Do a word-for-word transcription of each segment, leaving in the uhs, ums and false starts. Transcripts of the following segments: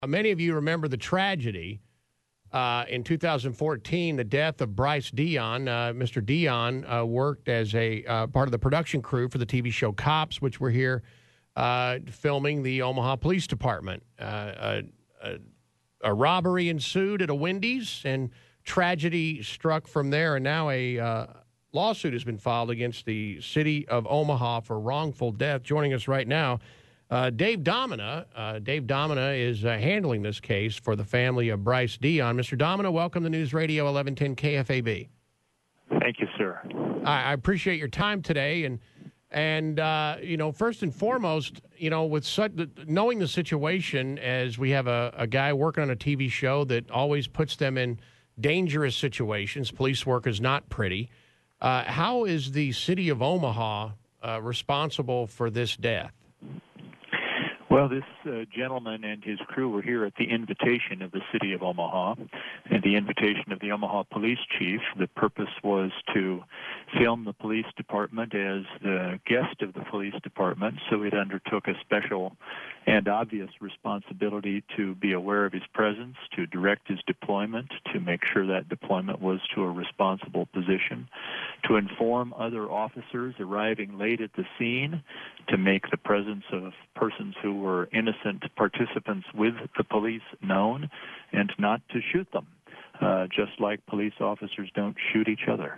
Many of you remember the tragedy uh, in two thousand fourteen, the death of Bryce Dion. Uh, Mister Dion uh, worked as a uh, part of the production crew for the T V show Cops, which we're here uh, filming the Omaha Police Department. Uh, a, a, a robbery ensued at a Wendy's, and tragedy struck from there, and now a uh, lawsuit has been filed against the city of Omaha for wrongful death. Joining us right now, Uh, Dave Domina. Uh, Dave Domina is uh, handling this case for the family of Bryce Dion. Mister Domina, welcome to News Radio eleven ten K F A B. Thank you, sir. I, I appreciate your time today. And, and uh, you know, first and foremost, you know, with such, knowing the situation as we have a, a guy working on a T V show that always puts them in dangerous situations, police work is not pretty. Uh, how is the city of Omaha uh, responsible for this death? Well, this uh, gentleman and his crew were here at the invitation of the city of Omaha and the invitation of the Omaha police chief. The purpose was to film the police department as the guest of the police department, so it undertook a special and obvious responsibility to be aware of his presence, to direct his deployment, to make sure that deployment was to a responsible position, to inform other officers arriving late at the scene, to make the presence of persons who were innocent participants with the police known, and not to shoot them, uh, just like police officers don't shoot each other.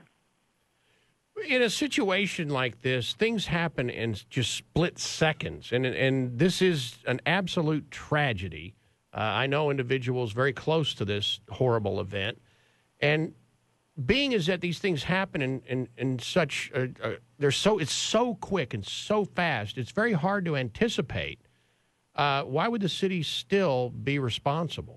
In a situation like this, things happen in just split seconds, and and this is an absolute tragedy. Uh, I know individuals very close to this horrible event, and being is that these things happen in in, in such a, a, they're so it's so quick and so fast. It's very hard to anticipate. Uh, why would the city still be responsible?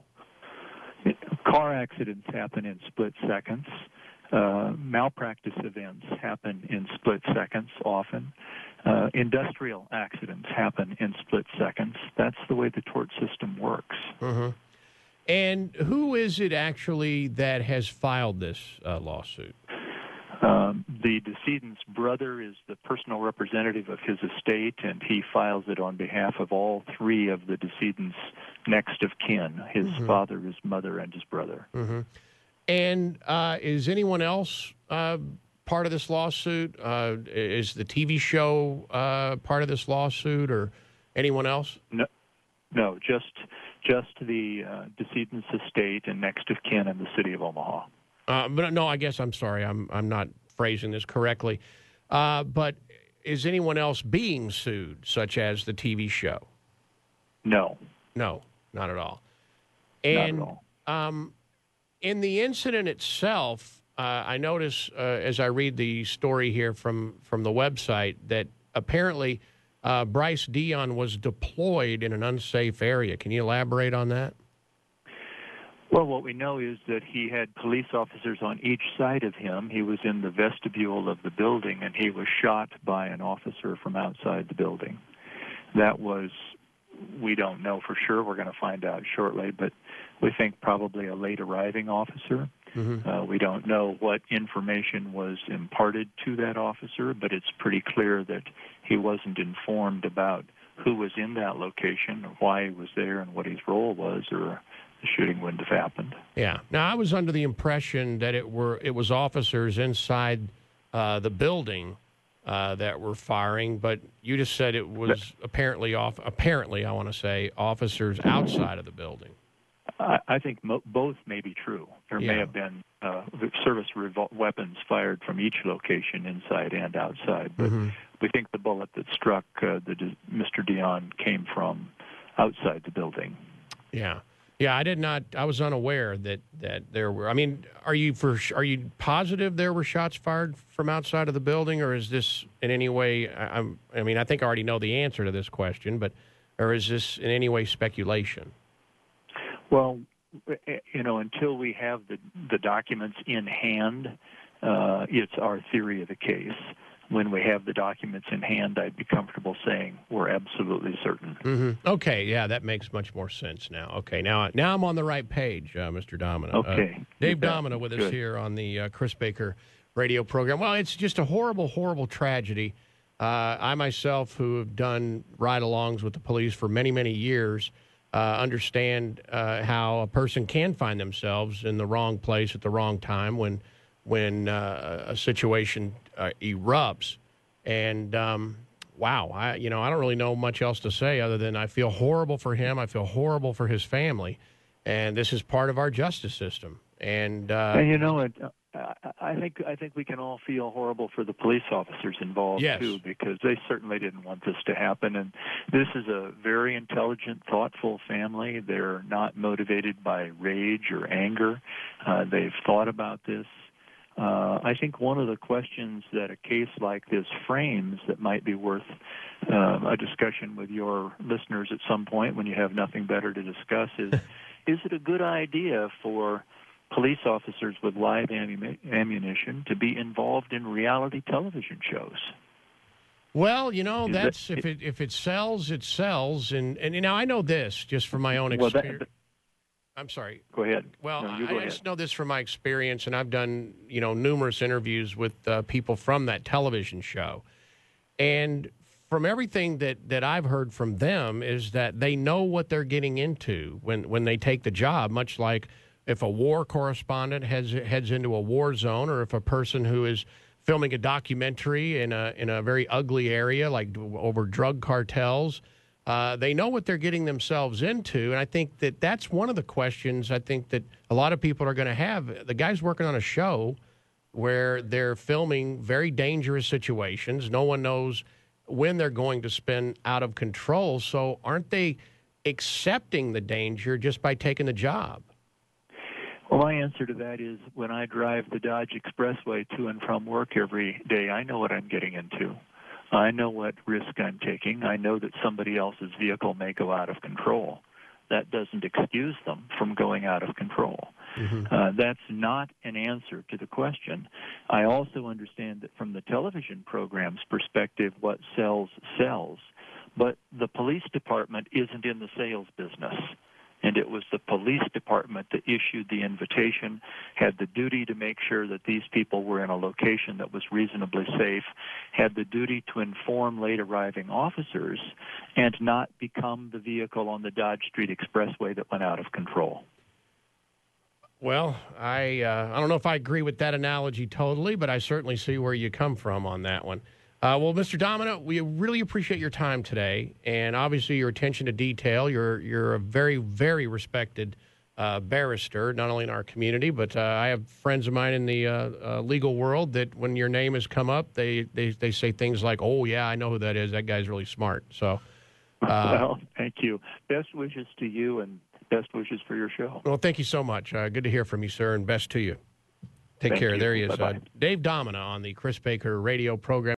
Car accidents happen in split seconds. Uh, malpractice events happen in split seconds often. Uh, industrial accidents happen in split seconds. That's the way the tort system works. Mm-hmm. And who is it actually that has filed this uh, lawsuit? Um, the decedent's brother is the personal representative of his estate, and he files it on behalf of all three of the decedent's next of kin, his mm-hmm. father, his mother, and his brother. Mm-hmm. And uh, is anyone else uh, part of this lawsuit? Uh, is the T V show uh, part of this lawsuit, or anyone else? No, no, just just the uh, decedent's estate and next of kin in the city of Omaha. Uh, but no, I guess I'm sorry. I'm I'm not phrasing this correctly. Uh, but is anyone else being sued, such as the T V show? No. No, not at all. And, not at all. Um, in the incident itself, uh, I notice uh, as I read the story here from, from the website that apparently uh, Bryce Dion was deployed in an unsafe area. Can you elaborate on that? Well, what we know is that he had police officers on each side of him. He was in the vestibule of the building, and he was shot by an officer from outside the building. That was, we don't know for sure. We're going to find out shortly, but we think probably a late arriving officer. Mm-hmm. Uh, we don't know what information was imparted to that officer, but it's pretty clear that he wasn't informed about who was in that location, or why he was there, and what his role was, or the shooting wouldn't have happened. Yeah. Now, I was under the impression that it were it was officers inside uh, the building uh, that were firing, but you just said it was but, apparently off. Apparently, I want to say officers outside of the building. I, I think mo- both may be true. There yeah. may have been uh, service revol- weapons fired from each location, inside and outside. But mm-hmm. we think the bullet that struck uh, the Mister Dion came from outside the building. Yeah. Yeah, I did not. I was unaware that, that there were. I mean, are you for? Are you positive there were shots fired from outside of the building, or is this in any way? I, I'm. I mean, I think I already know the answer to this question, but or is this in any way speculation? Well, you know, until we have the the documents in hand, uh, it's our theory of the case. When we have the documents in hand, I'd be comfortable saying we're absolutely certain. Mm-hmm. Okay, yeah, that makes much more sense now. Okay, now now I'm on the right page, uh, Mister Domina. Okay. Uh, Dave Domina with us Good. here on the uh, Chris Baker radio program. Well, it's just a horrible, horrible tragedy. Uh, I myself, who have done ride-alongs with the police for many, many years, uh, understand uh, how a person can find themselves in the wrong place at the wrong time when when uh, a situation uh, erupts. And um, wow, I you know I don't really know much else to say other than I feel horrible for him. I feel horrible for his family, and this is part of our justice system. And, uh, and you know, it, uh, I think I think we can all feel horrible for the police officers involved yes. too, because they certainly didn't want this to happen. And this is a very intelligent, thoughtful family. They're not motivated by rage or anger. Uh, they've thought about this. Uh, I think one of the questions that a case like this frames that might be worth uh, a discussion with your listeners at some point when you have nothing better to discuss is, is it a good idea for police officers with live ammu- ammunition to be involved in reality television shows? Well, you know, Is that's that, if it if it sells, it sells. And, and you know, I know this just from my own well, experience. that, I'm sorry. Go ahead. Well, no, you I, go I ahead. just know this from my experience, and I've done, you know, numerous interviews with uh, people from that television show. And from everything that, that I've heard from them is that they know what they're getting into when, when they take the job, much like if a war correspondent heads, heads into a war zone, or if a person who is filming a documentary in a, in a very ugly area like over drug cartels. Uh, they know what they're getting themselves into, and I think that that's one of the questions I think that a lot of people are going to have. The guy's working on a show where they're filming very dangerous situations. No one knows when they're going to spin out of control, so aren't they accepting the danger just by taking the job? Well, my answer to that is when I drive the Dodge Expressway to and from work every day, I know what I'm getting into. I know what risk I'm taking. I know that somebody else's vehicle may go out of control. That doesn't excuse them from going out of control. Mm-hmm. Uh, that's not an answer to the question. I also understand that from the television program's perspective, what sells, sells. But the police department isn't in the sales business. And it was the police department that issued the invitation, had the duty to make sure that these people were in a location that was reasonably safe, had the duty to inform late arriving officers, and not become the vehicle on the Dodge Street Expressway that went out of control. Well, I uh, I don't know if I agree with that analogy totally, but I certainly see where you come from on that one. Uh, well, Mister Domina, we really appreciate your time today, and obviously your attention to detail. You're you're a very, very respected uh, barrister, not only in our community, but uh, I have friends of mine in the uh, uh, legal world that when your name has come up, they, they, they say things like, oh, yeah, I know who that is. That guy's really smart. So, uh, well, thank you. Best wishes to you, and best wishes for your show. Well, thank you so much. Uh, good to hear from you, sir, and best to you. Take Thank care. You. There he is. Uh, Dave Domina on the Chris Baker radio program.